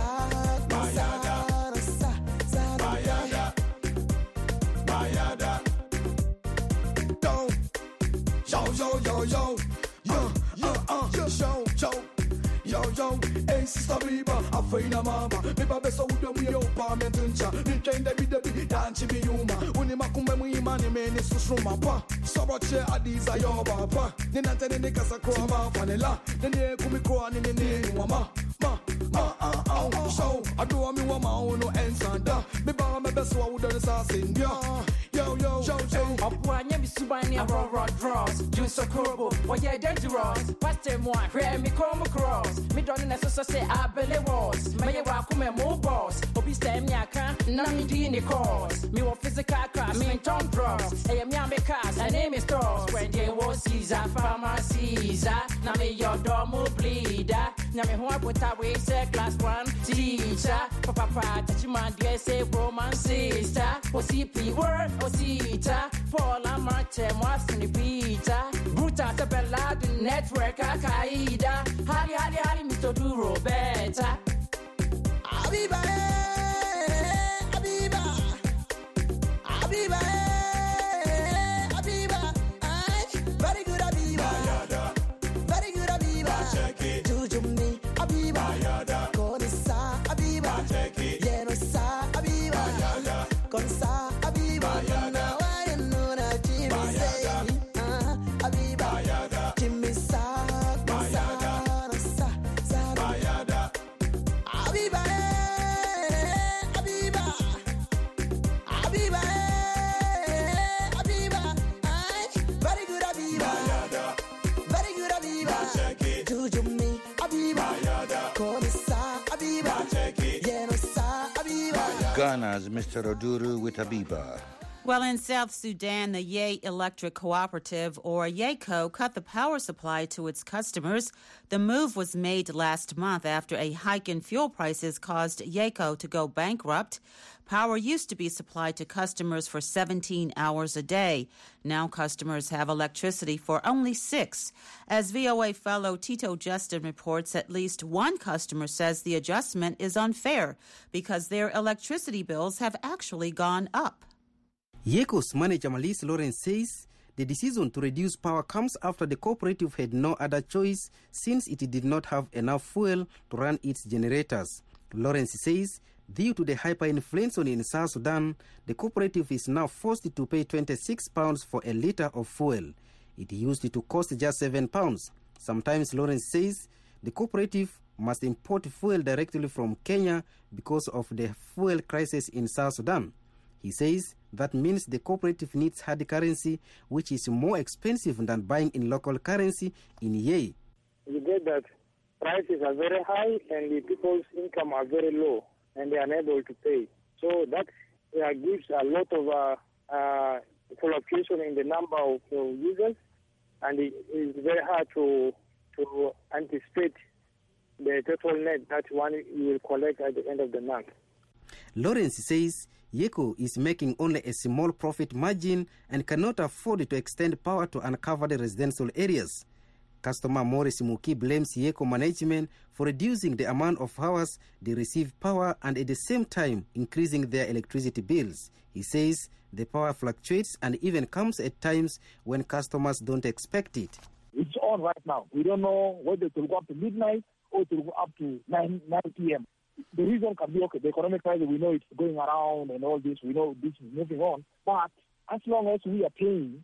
Yo, hey, Sister Biba, I find a mama. Biba beso udo mi yo parliament uncha. Mi train de bi danchi bi yuma. Uni makumbe mu imani meni susruma pa. Soboche adiza yo baba. Ni nante ni kasa kwa ma fanela. Ni kumi kwa ni wama. So I do mi wama ono ensanda. Biba me beso udo ni sa sindia. Yo, Apua nyemi subani a raw draws. Juice okorobo, wa ye dangerous. Pastor moi, pray me come across. Me don't necessarily say I believe was. Me wa kume mo boss. Obi stem nyaka, na me di ni cause. Me wa physical class, me tom drugs. Hey, me ambe cast, her name is Stores. When they was Caesar, pharmacies. Na me your domo bleeder. Na me ho put away say class 1 teacher. Papa touch man dey say woman sister. O CP word, o Sita. Paul Amarte, Mwasini Peter. Bruta Tabella, the network, Akaida. Hari, Mr. Duro, better. Abiba, very good Abiba, very good Abiba. Juju me Abiba, Konsa Abiba, Yenosa Abiba, Konsa Abiba. Now I know that Jimmy say Abiba, Jimmy Sa, Ghana's Mr. Oduru with Abiba. Well, in South Sudan, the Yei Electric Cooperative, or YECO, cut the power supply to its customers. The move was made last month after a hike in fuel prices caused YECO to go bankrupt. Power used to be supplied to customers for 17 hours a day. Now customers have electricity for only 6. As VOA fellow Tito Justin reports, at least one customer says the adjustment is unfair because their electricity bills have actually gone up. YECO's manager Malise Lawrence says the decision to reduce power comes after the cooperative had no other choice since it did not have enough fuel to run its generators. Lawrence says due to the hyperinflation in South Sudan, the cooperative is now forced to pay £26 for a litre of fuel. It used to cost just £7. Sometimes Lawrence says the cooperative must import fuel directly from Kenya because of the fuel crisis in South Sudan. He says that means the cooperative needs hard currency, which is more expensive than buying in local currency in Yei. You get that prices are very high and the people's income are very low and they are unable to pay. So that gives a lot of fluctuation in the number of users, and it is very hard to anticipate the total net that one you will collect at the end of the month. Lawrence says YECO is making only a small profit margin and cannot afford to extend power to uncovered residential areas. Customer Maurice Muki blames YECO management for reducing the amount of hours they receive power and at the same time increasing their electricity bills. He says the power fluctuates and even comes at times when customers don't expect it. It's on right now. We don't know whether it will go up to midnight or it will go up to 9 p.m. the reason can be, okay, the economic crisis, we know it's going around and all this, we know this is moving on, but as long as we are paying,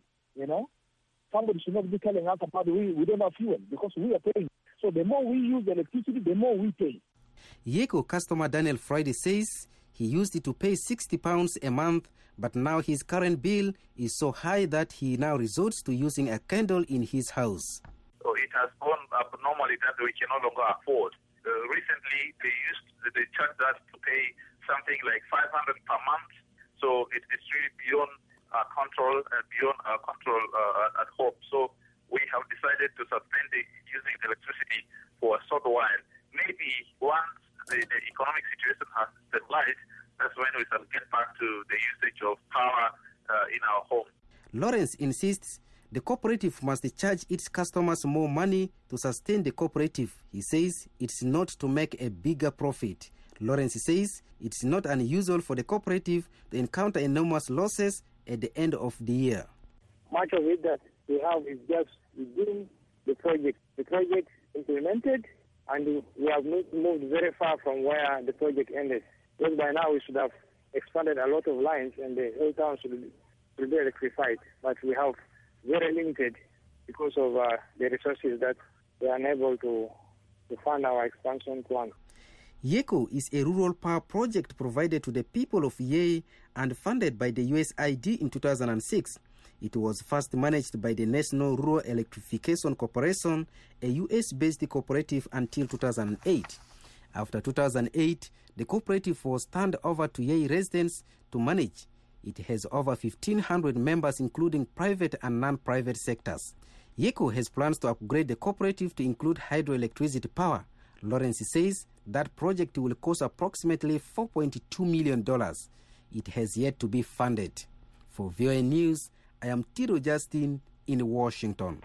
somebody should not be telling us about we don't have fuel, because we are paying. So the more we use electricity, the more we pay. YECO customer Daniel Friday says he used it to pay £60 a month, but now his current bill is so high that he now resorts to using a candle in his house. So it has gone up normally that we can no longer afford. Recently, they charged us to pay something like $500 per month. So it's really beyond our control and beyond our control at home. So we have decided to suspend using electricity for a short while. Maybe once the economic situation has stabilized, that's when we shall get back to the usage of power in our home. Lawrence insists the cooperative must charge its customers more money to sustain the cooperative. He says it's not to make a bigger profit. Lawrence says it's not unusual for the cooperative to encounter enormous losses at the end of the year. Much of it that we have is just within the project. The project implemented, and we have moved very far from where the project ended. Because by now we should have expanded a lot of lines and the whole town should be electrified. But we have very limited because of the resources that we are unable to fund our expansion plan. YECO is a rural power project provided to the people of Yei and funded by the USAID in 2006. It was first managed by the National Rural Electrification Corporation, a US-based cooperative, until 2008. After 2008, the cooperative was turned over to Yei residents to manage. It has over 1,500 members, including private and non-private sectors. YECO has plans to upgrade the cooperative to include hydroelectricity power. Lawrence says that project will cost approximately $4.2 million. It has yet to be funded. For VOA News, I am Tito Justin in Washington.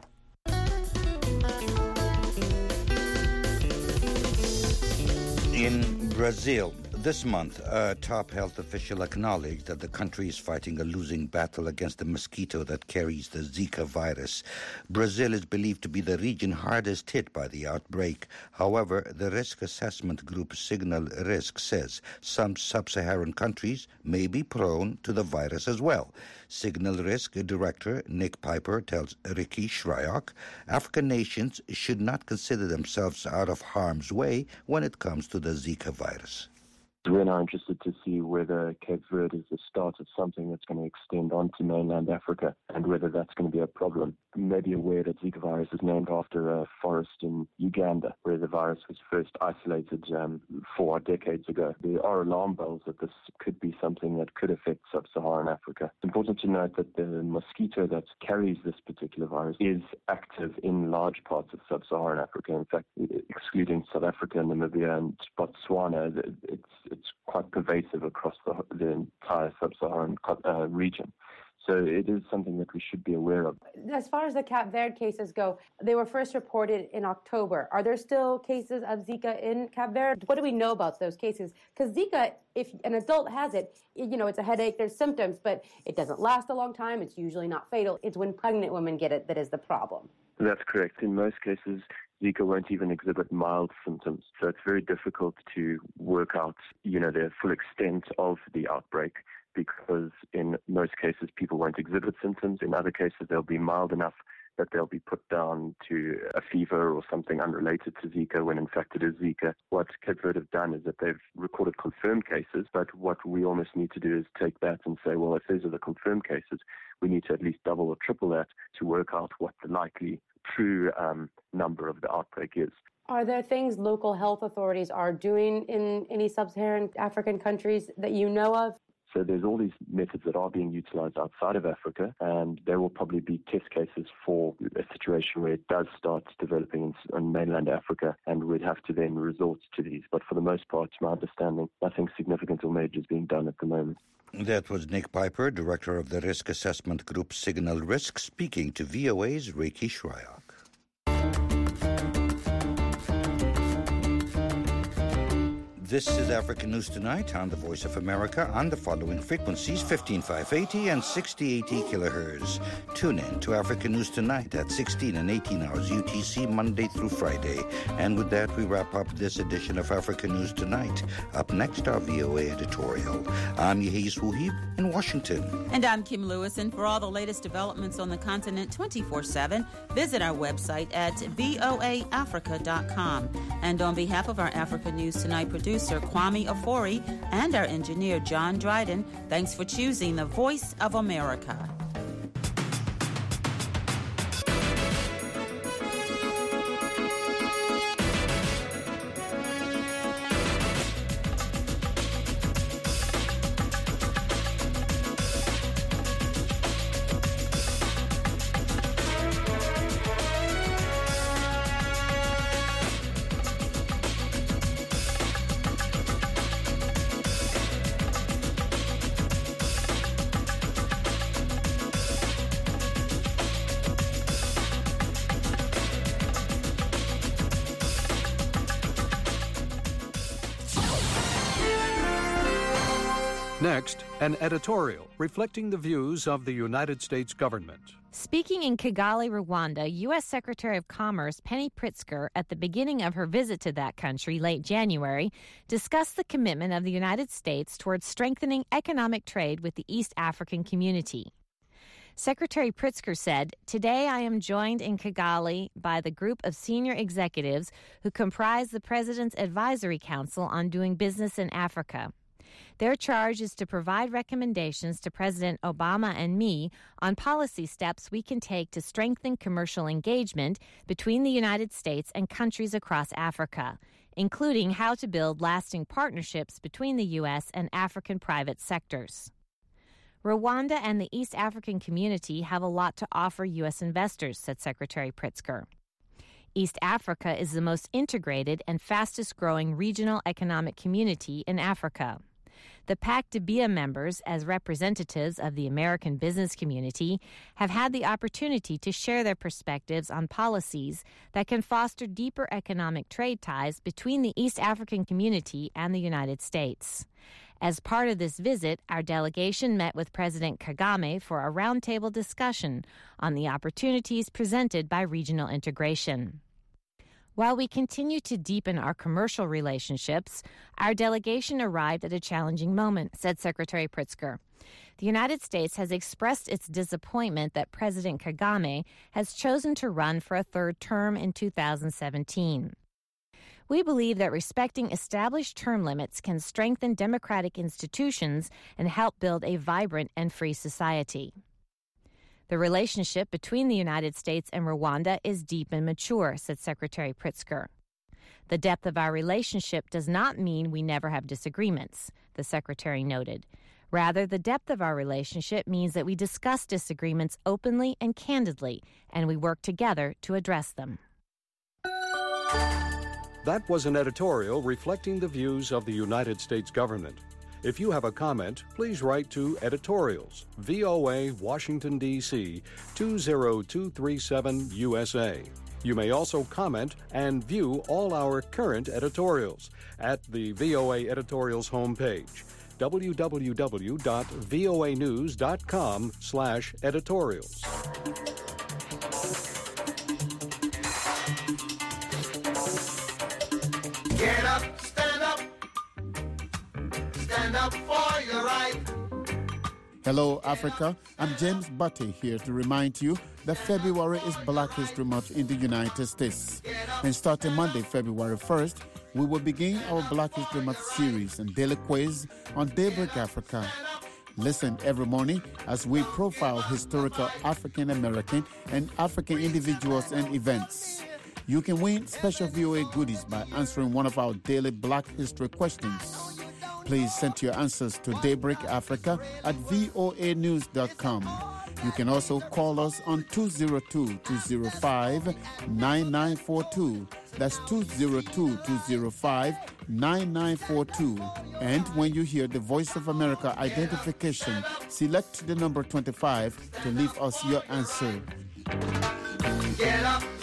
In Brazil, this month, a top health official acknowledged that the country is fighting a losing battle against the mosquito that carries the Zika virus. Brazil is believed to be the region hardest hit by the outbreak. However, the risk assessment group Signal Risk says some sub-Saharan countries may be prone to the virus as well. Signal Risk Director Nick Piper tells Ricky Shryock African nations should not consider themselves out of harm's way when it comes to the Zika virus. We're now interested to see whether Cape Verde is the start of something that's going to extend onto mainland Africa and whether that's going to be a problem. You may be aware that Zika virus is named after a forest in Uganda where the virus was first isolated 4 decades ago. There are alarm bells that this could be something that could affect sub-Saharan Africa. It's important to note that the mosquito that carries this particular virus is active in large parts of sub-Saharan Africa. In fact, excluding South Africa, Namibia and Botswana, it's quite pervasive across the entire sub-Saharan region. So it is something that we should be aware of. As far as the Cape Verde cases go, they were first reported in October. Are there still cases of Zika in Cape Verde? What do we know about those cases? Because Zika, if an adult has it, it's a headache, there's symptoms, but it doesn't last a long time. It's usually not fatal. It's when pregnant women get it that is the problem. That's correct. In most cases, Zika won't even exhibit mild symptoms. So it's very difficult to work out, the full extent of the outbreak because in most cases people won't exhibit symptoms. In other cases, they'll be mild enough that they'll be put down to a fever or something unrelated to Zika when in fact it is Zika. What Cape Verde have done is that they've recorded confirmed cases, but what we almost need to do is take that and say, well, if those are the confirmed cases, we need to at least double or triple that to work out what the likely true number of the outbreak is. Are there things local health authorities are doing in any sub-Saharan African countries that you know of? So there's all these methods that are being utilized outside of Africa, and there will probably be test cases for a situation where it does start developing in mainland Africa, and we'd have to then resort to these. But for the most part, to my understanding, nothing significant or major is being done at the moment. That was Nick Piper, director of the risk assessment group Signal Risk, speaking to VOA's Ricky Shryock. This is African News Tonight on the Voice of America on the following frequencies, 15580 and 6080 kilohertz. Tune in to African News Tonight at 16 and 18 hours UTC, Monday through Friday. And with that, we wrap up this edition of African News Tonight. Up next, our VOA editorial. I'm Yehis Wuhib in Washington. And I'm Kim Lewis. And for all the latest developments on the continent 24/7, visit our website at voaafrica.com. And on behalf of our Africa News Tonight producer, Kwame Afori, and our engineer, John Dryden, thanks for choosing the Voice of America. Next, an editorial reflecting the views of the United States government. Speaking in Kigali, Rwanda, U.S. Secretary of Commerce Penny Pritzker, at the beginning of her visit to that country late January, discussed the commitment of the United States towards strengthening economic trade with the East African community. Secretary Pritzker said, "Today I am joined in Kigali by the group of senior executives who comprise the President's Advisory Council on Doing Business in Africa. Their charge is to provide recommendations to President Obama and me on policy steps we can take to strengthen commercial engagement between the United States and countries across Africa, including how to build lasting partnerships between the U.S. and African private sectors." Rwanda and the East African community have a lot to offer U.S. investors, said Secretary Pritzker. East Africa is the most integrated and fastest-growing regional economic community in Africa. The PAC-DBEA members, as representatives of the American business community, have had the opportunity to share their perspectives on policies that can foster deeper economic trade ties between the East African community and the United States. As part of this visit, our delegation met with President Kagame for a roundtable discussion on the opportunities presented by regional integration. While we continue to deepen our commercial relationships, our delegation arrived at a challenging moment, said Secretary Pritzker. The United States has expressed its disappointment that President Kagame has chosen to run for a third term in 2017. We believe that respecting established term limits can strengthen democratic institutions and help build a vibrant and free society. The relationship between the United States and Rwanda is deep and mature, said Secretary Pritzker. The depth of our relationship does not mean we never have disagreements, the Secretary noted. Rather, the depth of our relationship means that we discuss disagreements openly and candidly, and we work together to address them. That was an editorial reflecting the views of the United States government. If you have a comment, please write to Editorials, VOA, Washington, D.C., 20237 USA. You may also comment and view all our current editorials at the VOA Editorials homepage, www.voanews.com/editorials. Get up, stand up. Stand up for your right. Hello, Africa. I'm James Butte here to remind you that February is Black History Month in the United States. And starting Monday, February 1st, we will begin our Black History Month series and daily quiz on Daybreak Africa. Listen every morning as we profile historical African American and African individuals and events. You can win special VOA goodies by answering one of our daily Black History questions. Please send your answers to Daybreak Africa at voanews.com. You can also call us on 202-205-9942. That's 202-205-9942. And when you hear the Voice of America identification, select the number 25 to leave us your answer. Get up.